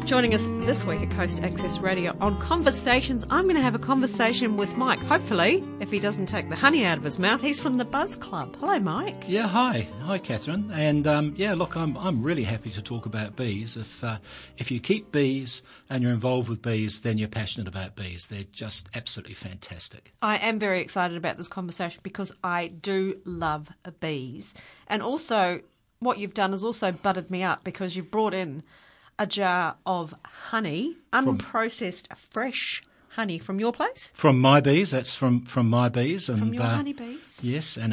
Joining us this week at Coast Access Radio on Conversations, I'm going to have a conversation with Mike. Hopefully, if he doesn't take the honey out of his mouth, he's from the Buzz Club. Hello, Mike. Yeah, hi, Catherine. And look, I'm really happy to talk about bees. If you keep bees and you're involved with bees, then you're passionate about bees. They're just absolutely fantastic. I am very excited about this conversation because I do love bees, and also what you've done has also buttered me up because you've brought in a jar of honey, unprocessed, fresh honey from your place? From my bees. That's from my bees. And, from your honey bees? Yes, and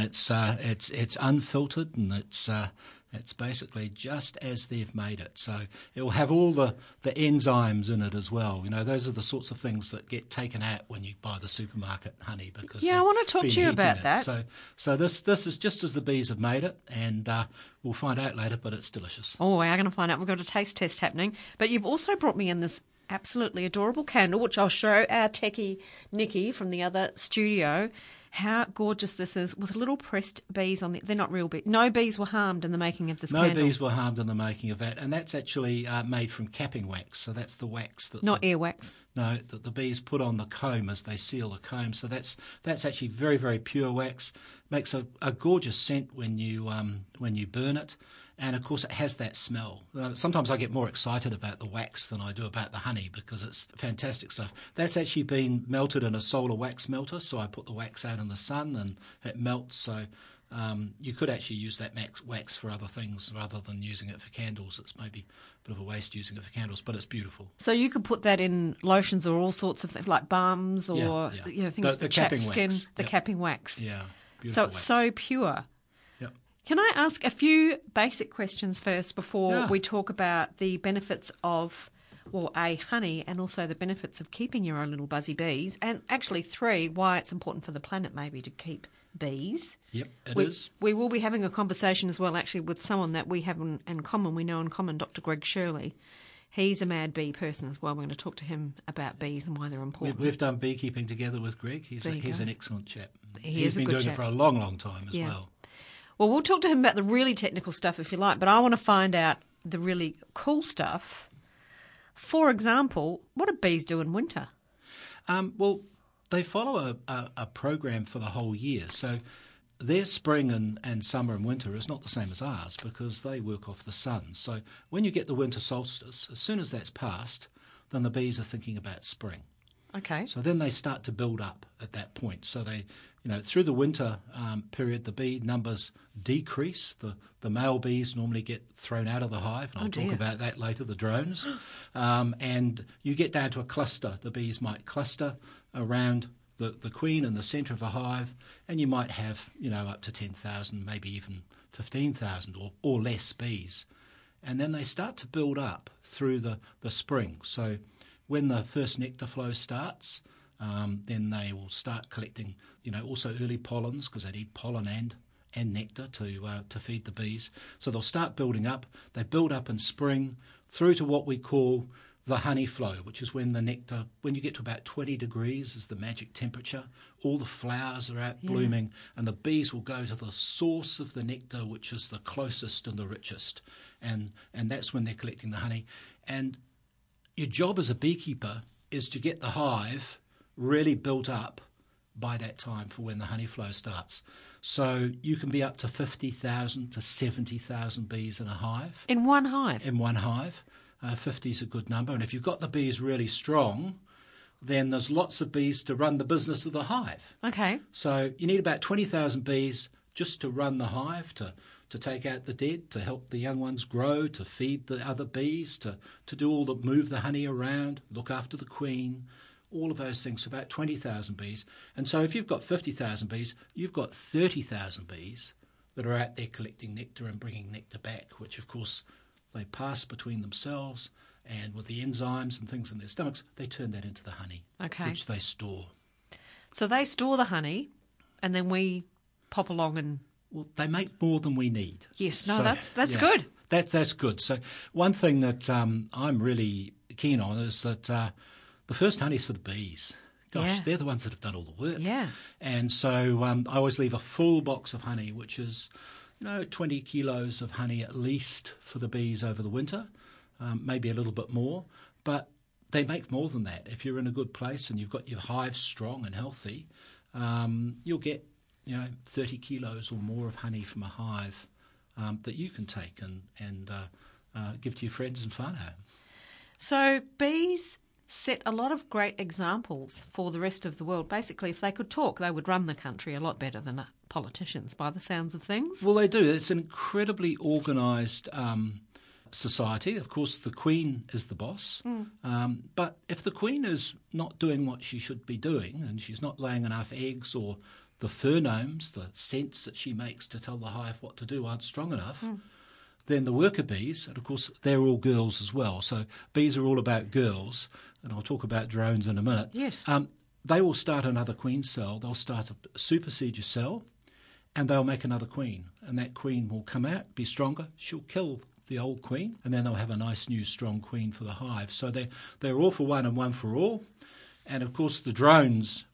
it's unfiltered, and it's basically just as they've made it. So it will have all the enzymes in it as well. You know, those are the sorts of things that get taken out when you buy the supermarket honey. Because I want to talk to you about that. So this is just as the bees have made it, and we'll find out later, but it's delicious. Oh, we are going to find out. We've got a taste test happening. But you've also brought me in this absolutely adorable candle, which I'll show our techie Nikki from the other studio. How gorgeous this is, with little pressed bees on they're not real bees. No bees were harmed in the making of this candle. No bees were harmed in the making of that, and that's actually made from capping wax. So that's the wax that not earwax. No, that the bees put on the comb as they seal the comb. So that's actually very, very pure wax. Makes a gorgeous scent when you burn it. And, of course, it has that smell. Sometimes I get more excited about the wax than I do about the honey because it's fantastic stuff. That's actually been melted in a solar wax melter, so I put the wax out in the sun and it melts. So you could actually use that wax for other things rather than using it for candles. It's maybe a bit of a waste using it for candles, but it's beautiful. So you could put that in lotions or all sorts of things, like balms or things for chapped skin, wax. The capping wax. Yeah, so it's wax. So pure. Can I ask a few basic questions first before we talk about the benefits of, honey, and also the benefits of keeping your own little buzzy bees, and actually 3, why it's important for the planet maybe to keep bees. Yep, it is. We will be having a conversation as well actually with someone that we have in common, we know in common, Dr. Greg Shirley. He's a mad bee person as well. We're going to talk to him about bees and why they're important. We've done beekeeping together with Greg. He's an excellent chap. He's been doing it for a long, long time as well. Well, we'll talk to him about the really technical stuff if you like, but I want to find out the really cool stuff. For example, what do bees do in winter? Well, they follow a program for the whole year. So their spring and summer and winter is not the same as ours because they work off the sun. So when you get the winter solstice, as soon as that's passed, then the bees are thinking about spring. Okay. So then they start to build up at that point. So they, through the winter period, the bee numbers decrease. The male bees normally get thrown out of the hive, and I'll talk about that later, the drones. And you get down to a cluster. The bees might cluster around the queen in the centre of a hive, and you might have, up to 10,000, maybe even 15,000 or less bees. And then they start to build up through the spring. So when the first nectar flow starts, then they will start collecting, also early pollens because they need pollen and nectar to feed the bees. So they'll start building up. They build up in spring through to what we call the honey flow, which is when the nectar, when you get to about 20 degrees is the magic temperature, all the flowers are out blooming, and the bees will go to the source of the nectar, which is the closest and the richest. And that's when they're collecting the honey. And your job as a beekeeper is to get the hive really built up by that time for when the honey flow starts. So you can be up to 50,000 to 70,000 bees in a hive. In one hive? In one hive. 50 is a good number. And if you've got the bees really strong, then there's lots of bees to run the business of the hive. Okay. So you need about 20,000 bees just to run the hive, to take out the dead, to help the young ones grow, to feed the other bees, to do all the, move the honey around, look after the queen, all of those things, about 20,000 bees. And so if you've got 50,000 bees, you've got 30,000 bees that are out there collecting nectar and bringing nectar back, which of course they pass between themselves, and with the enzymes and things in their stomachs, they turn that into the honey, which they store. So they store the honey, and then we pop along and... Well, they make more than we need. Yes, no, so, that's good. That's good. So one thing that I'm really keen on is that the first honey's for the bees. Gosh, they're the ones that have done all the work. Yeah. And so I always leave a full box of honey, which is 20 kilos of honey at least for the bees over the winter, maybe a little bit more. But they make more than that. If you're in a good place and you've got your hive strong and healthy, you'll get 30 kilos or more of honey from a hive that you can take and give to your friends and whānau. So bees set a lot of great examples for the rest of the world. Basically, if they could talk, they would run the country a lot better than politicians, by the sounds of things. Well, they do. It's an incredibly organised society. Of course, the queen is the boss. But if the queen is not doing what she should be doing, and she's not laying enough eggs, or the pheromones, the scents that she makes to tell the hive what to do, aren't strong enough, then the worker bees, and of course they're all girls as well, so bees are all about girls, and I'll talk about drones in a minute. Yes. They will start another queen cell. They'll start a supersedure cell, and they'll make another queen. And that queen will come out, be stronger. She'll kill the old queen, and then they'll have a nice new strong queen for the hive. So they're all for one and one for all. And of course the drones,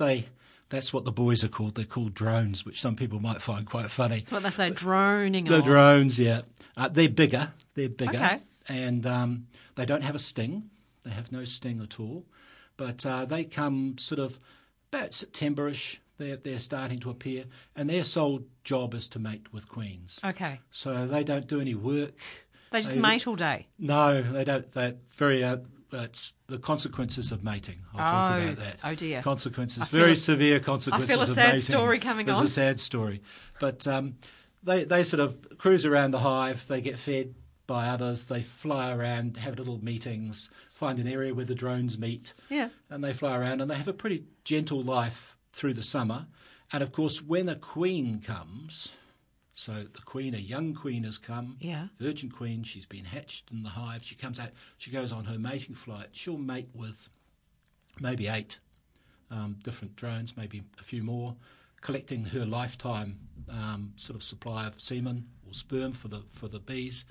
that's what the boys are called. They're called drones, which some people might find quite funny. That's what they say, droning on. The drones, yeah. They're bigger. Okay. And they don't have a sting. They have no sting at all. But they come sort of about September-ish. They're starting to appear. And their sole job is to mate with queens. Okay. So they don't do any work. They just mate all day? No, they don't. They're very... it's the consequences of mating. I'll talk about that. Oh, dear. Consequences, very severe consequences of mating. I feel a sad story coming on. There's a sad story. But they sort of cruise around the hive. They get fed by others. They fly around, have little meetings, find an area where the drones meet. Yeah. And they fly around, and they have a pretty gentle life through the summer. And, of course, when a queen comes... So the queen, a young queen has come, virgin queen, she's been hatched in the hive, she comes out, she goes on her mating flight, she'll mate with maybe 8 different drones, maybe a few more, collecting her lifetime sort of supply of semen or sperm for the bees.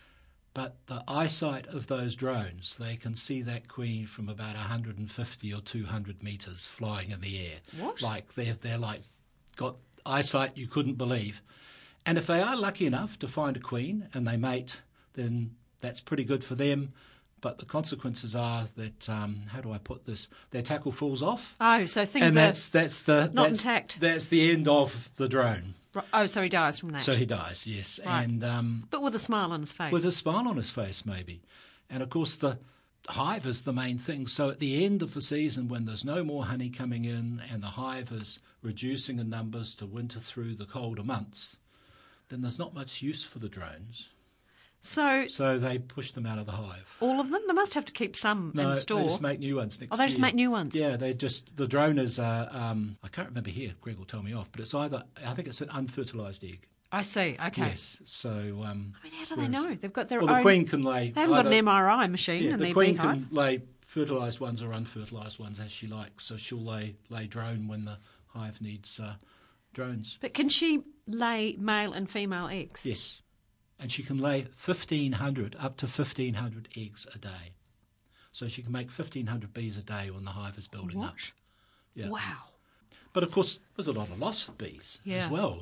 But the eyesight of those drones, they can see that queen from about 150 or 200 metres flying in the air. What? Like they're like got eyesight you couldn't believe. And if they are lucky enough to find a queen and they mate, then that's pretty good for them. But the consequences are that, how do I put this? Their tackle falls off. Oh, so things and are not intact. That's the end of the drone. Oh, so he dies from that. So he dies, yes. Right. And but with a smile on his face. With a smile on his face, maybe. And, of course, the hive is the main thing. So at the end of the season, when there's no more honey coming in and the hive is reducing in numbers to winter through the colder months, then there's not much use for the drones. So they push them out of the hive. All of them? They must have to keep some in store. No, they just make new ones next year. Oh, they just make new ones? Yeah, the drone is, I can't remember here, Greg will tell me off, but I think it's an unfertilised egg. I see, okay. Yes, so... how do they know? They've got their own... Well, the queen can lay... They haven't got an MRI machine in their beehive. The queen can lay fertilised ones or unfertilised ones as she likes, so she'll lay drone when the hive needs drones. But can she lay male and female eggs? Yes, and she can lay 1,500, up to 1,500 eggs a day. So she can make 1,500 bees a day when the hive is building up. Yeah. Wow. But, of course, there's a lot of loss of bees as well,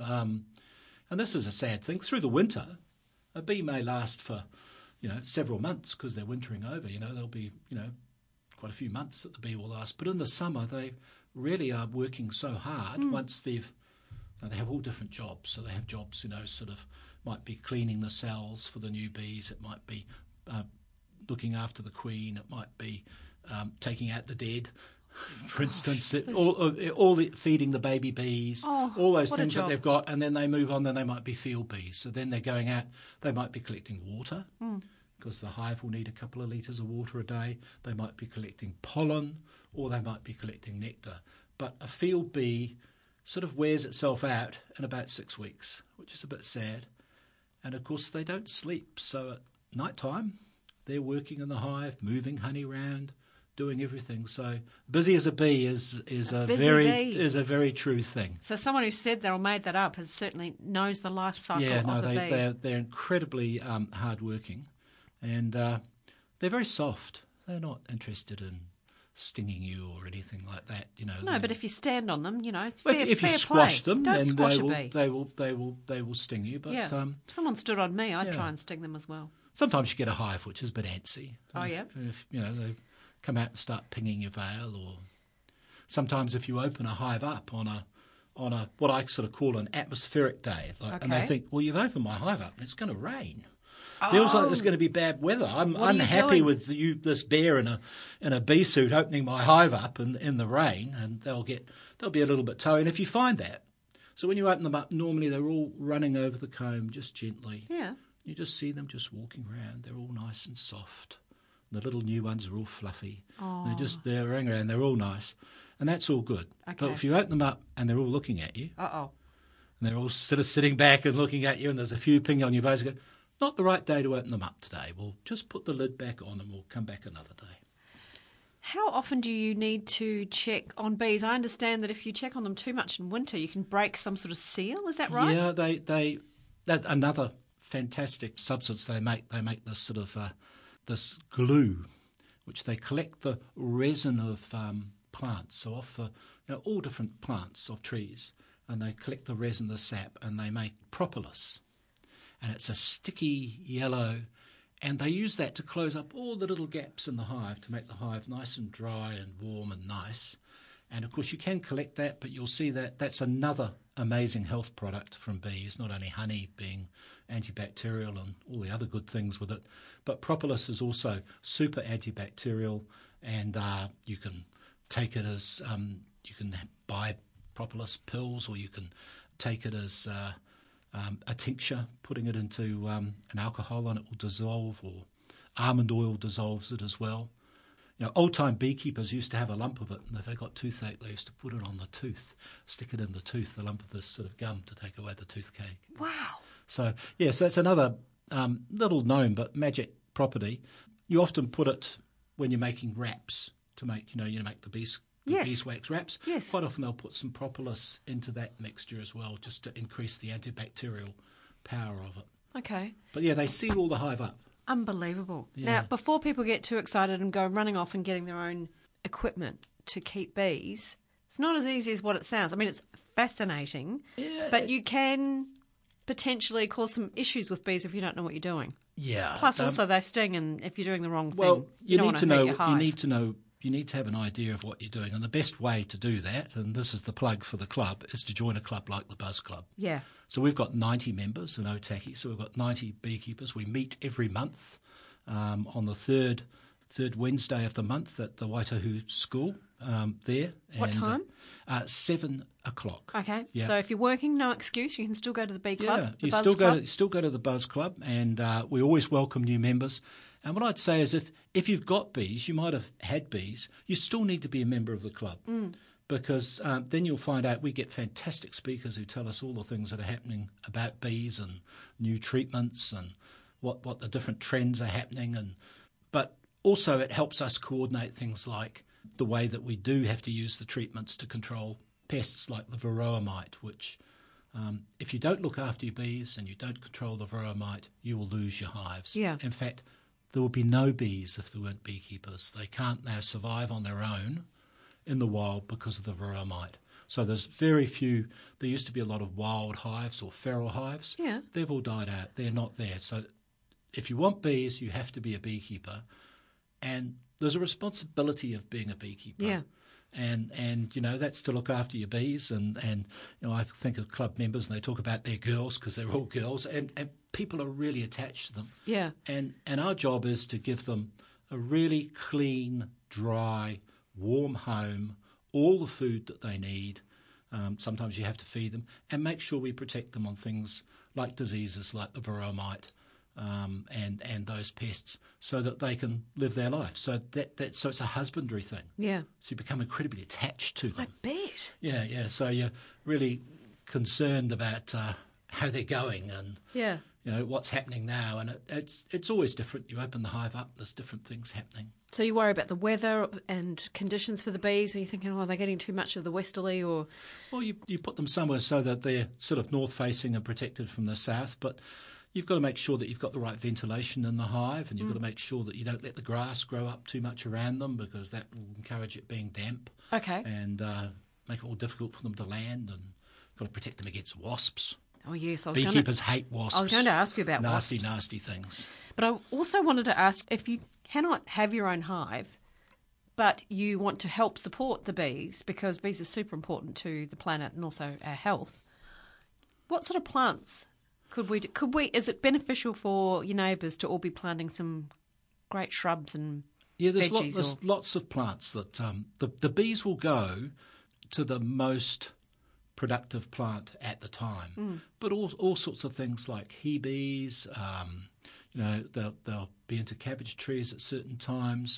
and this is a sad thing. Through the winter, a bee may last for, several months because they're wintering over. There'll be, quite a few months that the bee will last. But in the summer, they really are working so hard once they have all different jobs. So they have jobs, sort of might be cleaning the cells for the new bees. It might be looking after the queen. It might be taking out the dead. For instance, all the feeding the baby bees, all those things that they've got, and then they move on, then they might be field bees. So then they're going out, they might be collecting water, because the hive will need a couple of litres of water a day. They might be collecting pollen, or they might be collecting nectar. But a field bee sort of wears itself out in about 6 weeks, which is a bit sad. And, of course, they don't sleep. So at night time, they're working in the hive, moving honey around, doing everything. So busy as a bee is a very true thing. So someone who said that or made that up certainly knows the life cycle of the bee. They're incredibly hard working, and they're very soft. They're not interested in stinging you or anything like that. No, but if you stand on them, if you squash them, then they will sting you. But if someone stood on me, I'd try and sting them as well. Sometimes you get a hive which is a bit antsy. Oh, yeah? If, they come out and start pinging your veil, or sometimes if you open a hive up on a what I sort of call an atmospheric day, and they think, well, you've opened my hive up and it's going to rain. Feels like there's going to be bad weather. I'm unhappy with this bear in a bee suit opening my hive up in the rain, and they'll be a little bit toey. And if you find that, so when you open them up, normally they're all running over the comb just gently. Yeah. You just see them just walking around. They're all nice and soft. The little new ones are all fluffy. Oh. They're running around. They're all nice. And that's all good. Okay. But if you open them up and they're all looking at you, and they're all sort of sitting back and looking at you, and there's a few pinging on your face, not the right day to open them up today. We'll just put the lid back on and we'll come back another day. How often do you need to check on bees? I understand that if you check on them too much in winter, you can break some sort of seal. Is that right? Yeah, that's another fantastic substance they make. They make this sort of this glue, which they collect the resin of plants, so off the all different plants of trees, and they collect the resin, the sap, and they make propolis. And it's a sticky yellow, and they use that to close up all the little gaps in the hive to make the hive nice and dry and warm and nice. And, of course, you can collect that, but you'll see that that's another amazing health product from bees, not only honey being antibacterial and all the other good things with it, but propolis is also super antibacterial, and you can take it as you can buy propolis pills, or you can take it as a tincture, putting it into an alcohol and it will dissolve, or almond oil dissolves it as well. Old-time beekeepers used to have a lump of it, and if they got toothache, they used to put it on the tooth, stick it in the tooth, the lump of this sort of gum to take away the toothache. Wow. So, yes, that's another little known but magic property. You often put it when you're making wraps to make, make the beeswax wraps. Yes. Quite often they'll put some propolis into that mixture as well, just to increase the antibacterial power of it. Okay. But, yeah, they seal all the hive up. Unbelievable. Yeah. Now, before people get too excited and go running off and getting their own equipment to keep bees, it's not as easy as what it sounds. I mean, it's fascinating, but you can potentially cause some issues with bees if you don't know what you're doing. Yeah. Plus, also they sting, and if you're doing the wrong thing, well, you don't want to hurt your hive. You need to have an idea of what you're doing, and the best way to do that, and this is the plug for the club, is to join a club like the Buzz Club. Yeah. So we've got 90 members in Otaki, so we've got 90 beekeepers. We meet every month on the third Wednesday of the month at the Waitahu School there. What time? 7 o'clock. Okay. Yeah. So if you're working, no excuse. You can still go to the bee club. Yeah, the you Buzz still go to the Buzz Club, and we always welcome new members. And what I'd say is if you've got bees, you might have had bees, you still need to be a member of the club. Because then you'll find out we get fantastic speakers who tell us all the things that are happening about bees and new treatments and what the different trends are happening. But also it helps us coordinate things like the way that we do have to use the treatments to control pests like the varroa mite, which if you don't look after your bees and you don't control the varroa mite, you will lose your hives. Yeah. In fact, there would be no bees if there weren't beekeepers. They can't now survive on their own in the wild because of the varroa mite. So there's very few. There used to be a lot of wild hives or feral hives. Yeah. They've all died out. They're not there. So if you want bees, you have to be a beekeeper. And there's a responsibility of being a beekeeper. Yeah. And that's to look after your bees. And I think of club members and they talk about their girls because they're all girls. And people are really attached to them. Yeah. And our job is to give them a really clean, dry, warm home, all the food that they need. Sometimes you have to feed them, and make sure we protect them on things like diseases like the varroa mite and those pests, so that they can live their life. So so it's a husbandry thing. Yeah. So you become incredibly attached to them. I bet. Yeah. So you're really concerned about how they're going and what's happening now, and it's always different. You open the hive up, there's different things happening. So you worry about the weather and conditions for the bees, and you're thinking, they're getting too much of the westerly, or... Well, you put them somewhere so that they're sort of north-facing and protected from the south, but you've got to make sure that you've got the right ventilation in the hive, and you've got to make sure that you don't let the grass grow up too much around them, because that will encourage it being damp. Okay. And make it more difficult for them to land, and you've got to protect them against wasps. Oh, yes. Beekeepers hate wasps. I was going to ask you about nasty, wasps. Nasty things. But I also wanted to ask, if you cannot have your own hive, but you want to help support the bees, because bees are super important to the planet and also our health, what sort of plants could we is it beneficial for your neighbours to all be planting some great shrubs and there's veggies? Lots of plants that the bees will go to the most productive plant at the time. But all sorts of things like he-bees, they'll be into cabbage trees at certain times.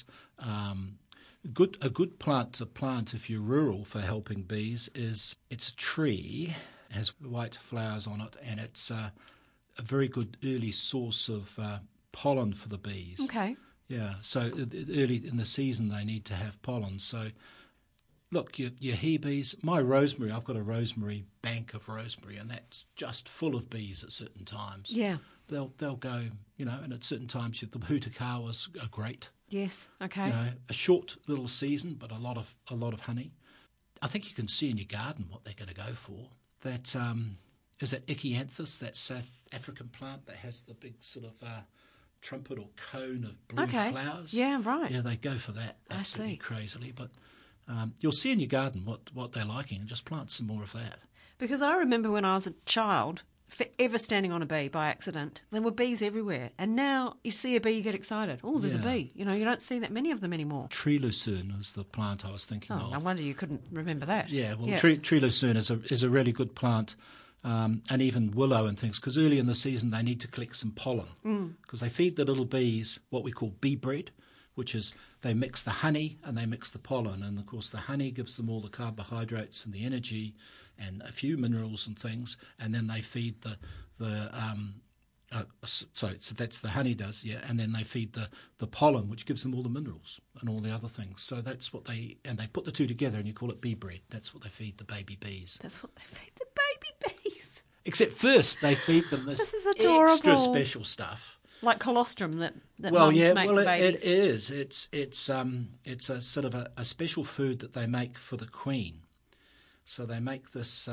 A good plant to plant if you're rural for helping bees it's a tree, has white flowers on it, and it's a very good early source of pollen for the bees. Okay. Yeah, so early in the season they need to have pollen. So look, your he-bees, my rosemary, I've got a rosemary bank of rosemary, and that's just full of bees at certain times. Yeah. They'll go, and at certain times the hutukawas are great. Yes, okay. A short little season, but a lot of honey. I think you can see in your garden what they're going to go for. That is it Echinanthus, that South African plant that has the big sort of trumpet or cone of blue flowers. Yeah, right. Yeah, they go for that absolutely crazily. But you'll see in your garden what they're liking, and just plant some more of that. Because I remember when I was a child, ever standing on a bee by accident, there were bees everywhere. And now you see a bee, you get excited. Oh, there's a bee. You don't see that many of them anymore. Tree lucerne was the plant I was thinking of. No wonder you couldn't remember that. Yeah, well, tree lucerne is a really good plant. And even willow and things, because early in the season they need to collect some pollen, because they feed the little bees what we call bee bread, which is they mix the honey and they mix the pollen, and of course the honey gives them all the carbohydrates and the energy and a few minerals and things, and then they feed so that's the honey does, and then they feed the pollen, which gives them all the minerals and all the other things. So that's what they put the two together, and you call it bee bread. That's what they feed the baby bees. That's what they feed the baby bees. Except first they feed them this extra special stuff, like colostrum that mums make for babies. It is. It's a sort of a special food that they make for the queen. So they make this.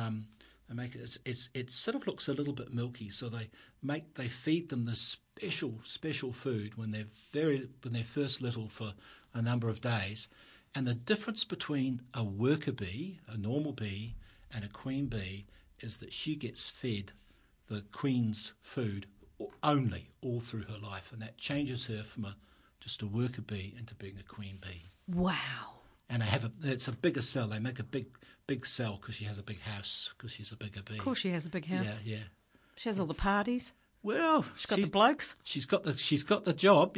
It sort of looks a little bit milky. So they feed them this special food when they're first little for a number of days. And the difference between a worker bee, a normal bee, and a queen bee is that she gets fed the queen's food only all through her life, and that changes her from just a worker bee into being a queen bee. Wow. And it's a bigger cell. They make a big cell because she has a big house, because she's a bigger bee. Of course she has a big house. Yeah. She has all the parties. Well, she's got the blokes. She's got the job.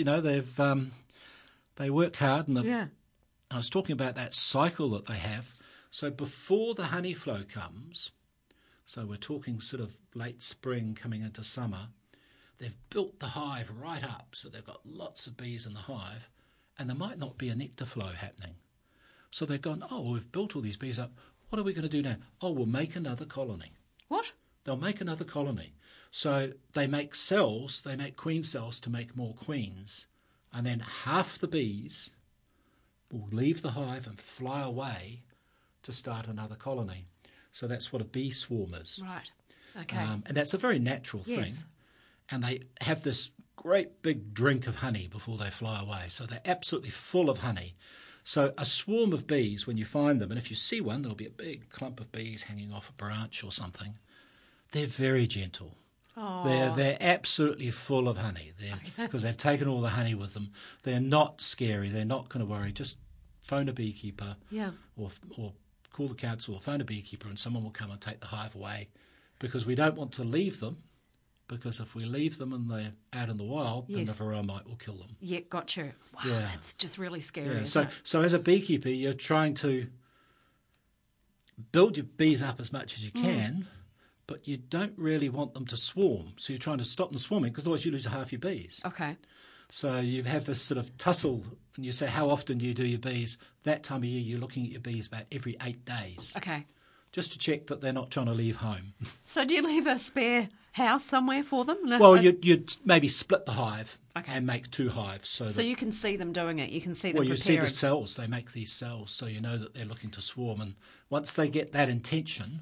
They work hard, and I was talking about that cycle that they have. So before the honey flow comes, so we're talking sort of late spring coming into summer, they've built the hive right up, so they've got lots of bees in the hive, and there might not be a nectar flow happening. So they've gone, we've built all these bees up. What are we going to do now? We'll make another colony. What? They'll make another colony. So they make cells, they make queen cells to make more queens, and then half the bees will leave the hive and fly away to start another colony. So that's what a bee swarm is. Right. Okay. And that's a very natural thing. And they have this great big drink of honey before they fly away. So they're absolutely full of honey. So a swarm of bees, when you find them, and if you see one, there'll be a big clump of bees hanging off a branch or something. They're very gentle. They're absolutely full of honey because they've taken all the honey with them. They're not scary. They're not going to worry. Just phone a beekeeper or call the council or phone a beekeeper, and someone will come and take the hive away, because we don't want to leave them, because if we leave them and they're out in the wild, then the varroa mite will kill them. Yeah, gotcha. Wow, that's just really scary. So as a beekeeper, you're trying to build your bees up as much as you can, but you don't really want them to swarm. So you're trying to stop them swarming, because otherwise you lose half your bees. Okay. So you have this sort of tussle, and you say, how often do you do your bees? That time of year, you're looking at your bees about every 8 days. Okay. Just to check that they're not trying to leave home. So do you leave a spare house somewhere for them? Well, you'd maybe split the hive and make 2 hives. So you can see them doing it. You can see them preparing. Well, you see the cells. They make these cells, so you know that they're looking to swarm. And once they get that intention,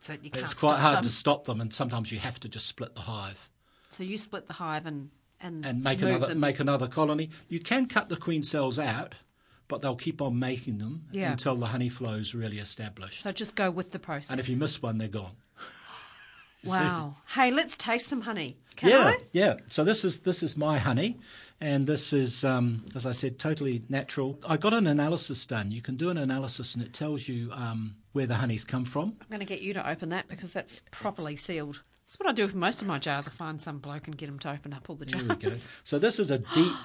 That's it. You can't It's quite stop hard them. to stop them, and sometimes you have to just split the hive. So you split the hive and make move them. make another colony. You can cut the queen cells out, but they'll keep on making them until the honey flow is really established. So just go with the process. And if you miss one, they're gone. Wow. Hey, let's taste some honey. Can I? Yeah. So this is my honey, and this is, as I said, totally natural. I got an analysis done. You can do an analysis, and it tells you where the honey's come from. I'm going to get you to open that because that's properly sealed. That's what I do with most of my jars. I find some bloke and get him to open up all the jars. There we go. So this is a deep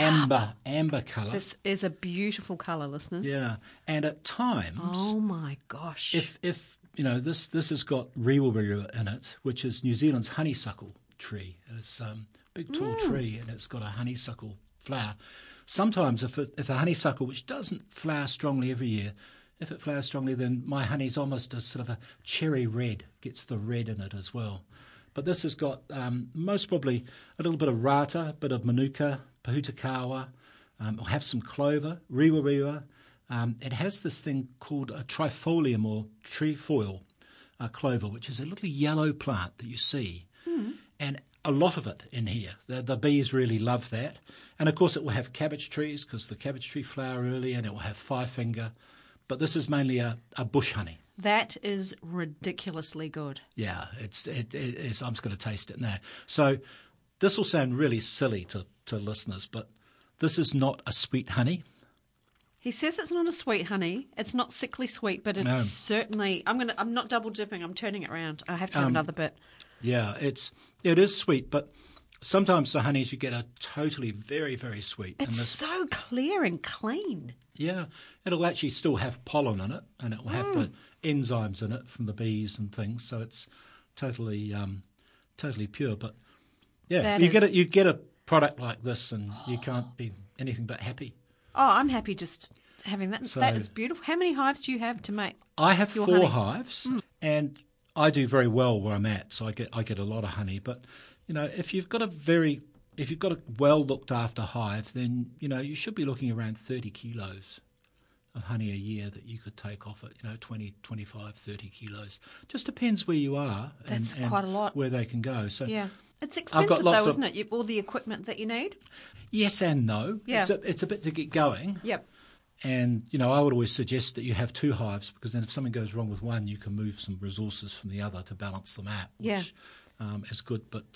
amber colour. This is a beautiful colour, listeners. Yeah, and at times, oh my gosh, if you know this has got rewa in it, which is New Zealand's honeysuckle tree. It's a big tall tree, and it's got a honeysuckle flower. Sometimes, if a honeysuckle, which doesn't flower strongly every year, if it flowers strongly, then my honey's almost a sort of a cherry red, gets the red in it as well. But this has got most probably a little bit of rata, a bit of manuka, pahutakawa, it'll have some clover, rewa. It has this thing called a trifolium or trefoil clover, which is a little yellow plant that you see. And a lot of it in here. The bees really love that. And, of course, it will have cabbage trees because the cabbage tree flower early, and it will have five-finger. But this is mainly a bush honey. That is ridiculously good. Yeah, it is. I'm just going to taste it now. So this will sound really silly to listeners, but this is not a sweet honey. He says it's not a sweet honey. It's not sickly sweet, but it's certainly. I'm not double dipping. I'm turning it around. I have to have another bit. Yeah, it is sweet, but sometimes the honeys you get are totally very, very sweet. It's so clear and clean. Yeah, it'll actually still have pollen in it, and it will have the enzymes in it from the bees and things. So it's totally pure. But yeah, you get a product like this, and you can't be anything but happy. Oh, I'm happy just having that. So, that is beautiful. How many hives do you have to make? I have 4 honey? hives, and I do very well where I'm at. So I get a lot of honey. But you know, if you've got a well looked after hive, then you know you should be looking around 30 kilos of honey a year that you could take off it. 20, 25, 30 kilos. Just depends where you are. That's quite a lot. Where they can go. So yeah. It's expensive though, isn't it? All the equipment that you need? Yes and no. Yeah. It's a bit to get going. Yep. And, I would always suggest that you have 2 hives because then if something goes wrong with one, you can move some resources from the other to balance them out, which is good. But,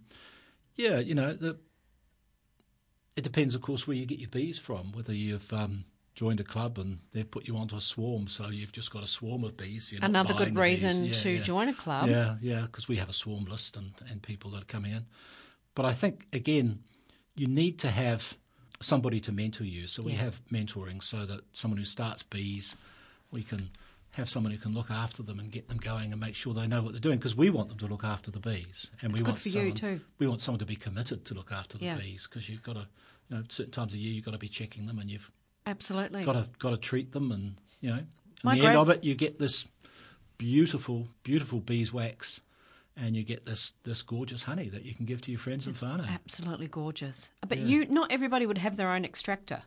it depends, of course, where you get your bees from, whether you've joined a club and they've put you onto a swarm, so you've just got a swarm of bees. You're not Another buying good the reason bees. to join a club. Yeah, because we have a swarm list and people that are coming in. But I think, again, you need to have somebody to mentor you. So we have mentoring so that someone who starts bees, we can have someone who can look after them and get them going and make sure they know what they're doing because we want them to look after the bees. And we want someone to be committed to look after the bees because you've got to, certain times of year you've got to be checking them and you've absolutely got to treat them and, in the end of it you get this beautiful, beautiful beeswax. And you get this gorgeous honey that you can give to your friends and whānau. Absolutely gorgeous. But not everybody would have their own extractor.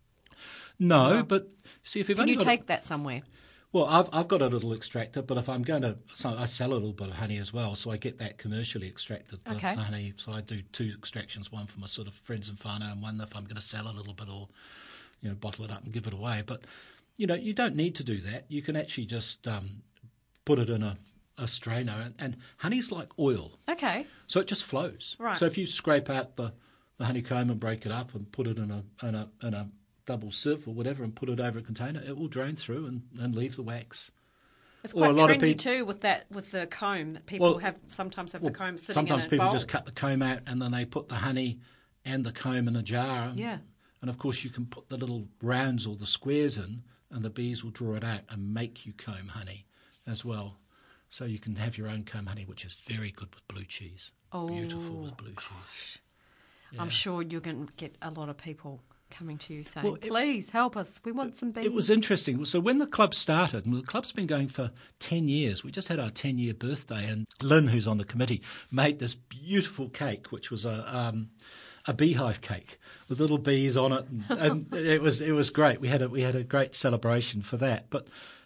No, but see if you've only take that somewhere? Well, I've got a little extractor, but if I'm going to, I sell a little bit of honey as well, so I get that commercially extracted the honey. So I do 2 extractions, one for my sort of friends and whānau, and one if I'm going to sell a little bit or bottle it up and give it away. But you don't need to do that. You can actually just put it in a strainer, and honey's like oil. Okay. So it just flows. Right. So if you scrape out the honeycomb and break it up and put it in a double sieve or whatever and put it over a container, it will drain through and leave the wax. It's quite trendy too with the comb that people sometimes have the comb sitting sometimes in a people bowl. just cut the comb out and then they put the honey and the comb in a jar. Yeah. And of course you can put the little rounds or the squares in and the bees will draw it out and make you comb honey as well. So you can have your own comb honey, which is very good with blue cheese. Oh, beautiful with blue cheese. Yeah. I'm sure you're going to get a lot of people coming to you saying, please help us, we want some bees. It was interesting. So when the club started, and the club's been going for 10 years, we just had our 10-year birthday, and Lynn, who's on the committee, made this beautiful cake, which was a beehive cake with little bees on it, and it was great. We had a great celebration for that. But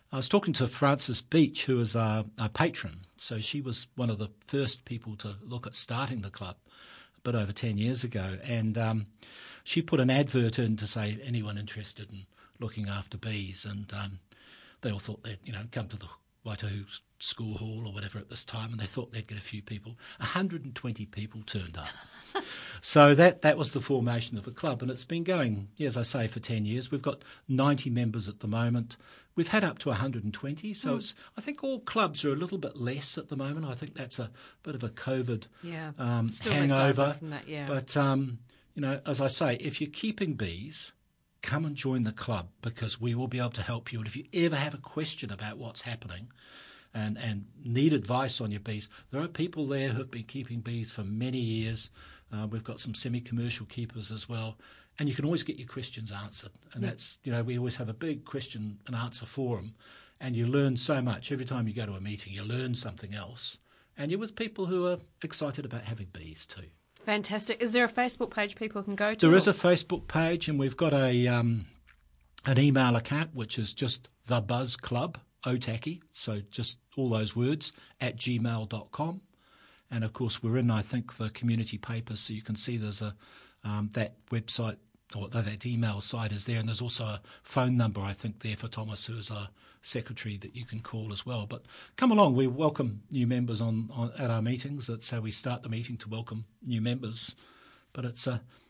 I was talking to Frances Beach, who is our patron. So she was one of the first people to look at starting the club a bit over 10 years ago. And she put an advert in to say anyone interested in looking after bees. And they all thought they'd, come to the Waitohu School Hall or whatever at this time, and they thought they'd get a few people. 120 people turned up. So that was the formation of the club, and it's been going, as I say, for 10 years. We've got 90 members at the moment. We've had up to 120, so I think all clubs are a little bit less at the moment. I think that's a bit of a COVID hangover. From that, yeah. But, as I say, if you're keeping bees, come and join the club, because we will be able to help you. And if you ever have a question about what's happening and need advice on your bees, there are people there who have been keeping bees for many years. We've got some semi-commercial keepers as well. And you can always get your questions answered. And that's, we always have a big question and answer forum. And you learn so much. Every time you go to a meeting, you learn something else. And you're with people who are excited about having bees too. Fantastic. Is there a Facebook page people can go to? There is a Facebook page, and we've got an email account, which is just The Buzz Club, Otaki, so just all those words, @gmail.com. And, of course, we're in, I think, the community papers, so you can see there's that website, or that email site is there, and there's also a phone number, I think, there for Thomas, who is our secretary, that you can call as well. But come along, we welcome new members at our meetings. That's how we start the meeting, to welcome new members. But it's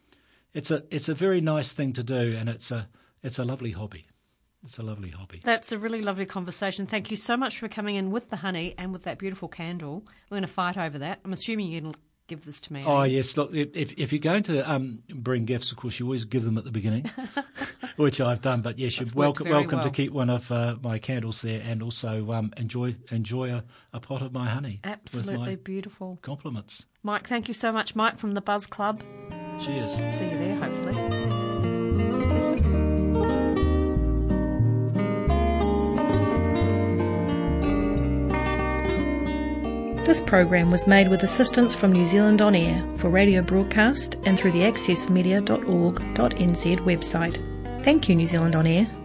a very nice thing to do, and it's a lovely hobby. It's a lovely hobby. That's a really lovely conversation. Thank you so much for coming in with the honey and with that beautiful candle. We're going to fight over that. I'm assuming you're going to give this to me. Oh, yes. Look, if you're going to bring gifts, of course, you always give them at the beginning, which I've done. But yes, you're welcome to keep one of my candles there, and also enjoy a pot of my honey. Absolutely beautiful. Compliments. Mike, thank you so much, Mike, from the Buzz Club. Cheers. See you there, hopefully. This program was made with assistance from New Zealand On Air for radio broadcast and through the accessmedia.org.nz website. Thank you, New Zealand On Air.